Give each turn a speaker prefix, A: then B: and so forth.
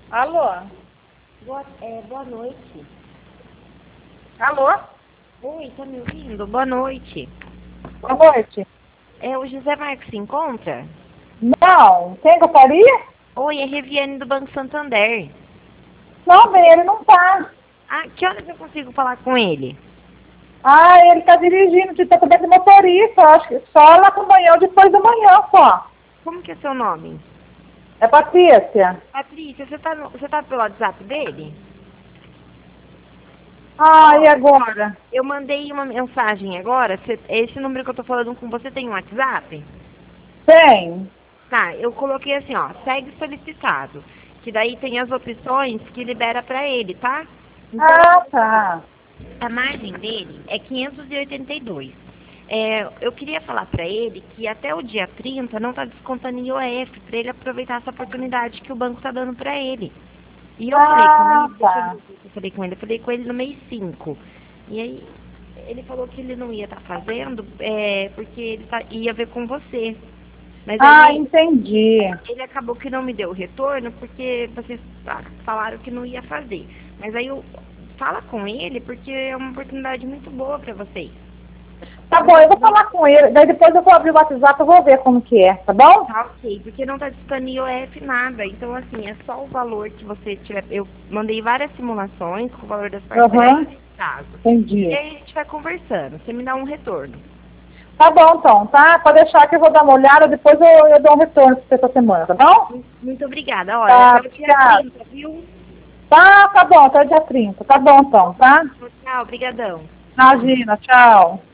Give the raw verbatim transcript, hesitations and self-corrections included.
A: Alô?
B: Boa, é, boa noite.
A: Alô?
B: Oi, tá me ouvindo? Boa noite.
A: Boa noite.
B: É, o José Marcos se encontra?
A: Não, quem gostaria?
B: Oi, é Reviane do Banco Santander.
A: Não, bem, ele não tá.
B: Ah, que horas eu consigo falar com ele?
A: Ah, ele tá dirigindo, de também de motorista, acho que só lá pro manhã ou depois da manhã só.
B: Como que é seu nome?
A: É Patrícia.
B: Patrícia, você tá, no, você tá pelo WhatsApp dele?
A: Ah,
B: Ó,
A: e agora?
B: eu mandei uma mensagem agora. Você, esse número que eu tô falando com você tem um WhatsApp?
A: Tem.
B: Tá, eu coloquei assim, ó, segue solicitado. Que daí tem as opções que libera pra ele, tá? Então,
A: Ah, tá.
B: a margem dele é quinhentos e oitenta e dois. É, eu queria falar para ele que até o dia trinta não está descontando I O F, para ele aproveitar essa oportunidade que o banco está dando para ele. E eu falei com
A: Ah,
B: ele, deixa eu ver
A: tá.
B: o que eu falei com ele, eu falei com ele no mês cinco. E aí ele falou que ele não ia estar fazendo, é, porque ele tá- ia ver com você. Mas
A: Ah,
B: aí
A: entendi.
B: ele acabou que não me deu o retorno porque vocês ah, falaram que não ia fazer. Mas aí eu fala com ele porque é uma oportunidade muito boa para vocês.
A: Tá
B: Não
A: bom,
B: tá,
A: eu vou
B: não,
A: falar com ele, daí depois eu vou abrir o WhatsApp e vou ver como que é, tá bom?
B: tá ok, porque não tá disputando I O F nada. Então assim, é só o valor que você tiver. Eu mandei várias simulações com o valor das parcelas
A: Aham,
B: e caso. E
A: entendi.
B: aí a gente vai conversando. Você me dá um retorno.
A: Tá bom, então, tá? Pode deixar que eu vou dar uma olhada, depois eu, eu dou um retorno pra você essa semana, tá bom?
B: Muito, muito obrigada. Olha,
A: Tá,
B: até o dia
A: obrigada.
B: trinta, viu?
A: Tá, tá bom, até o dia trinta. Tá bom, então, tá?
B: Tchau, obrigadão.
A: Imagina, tchau.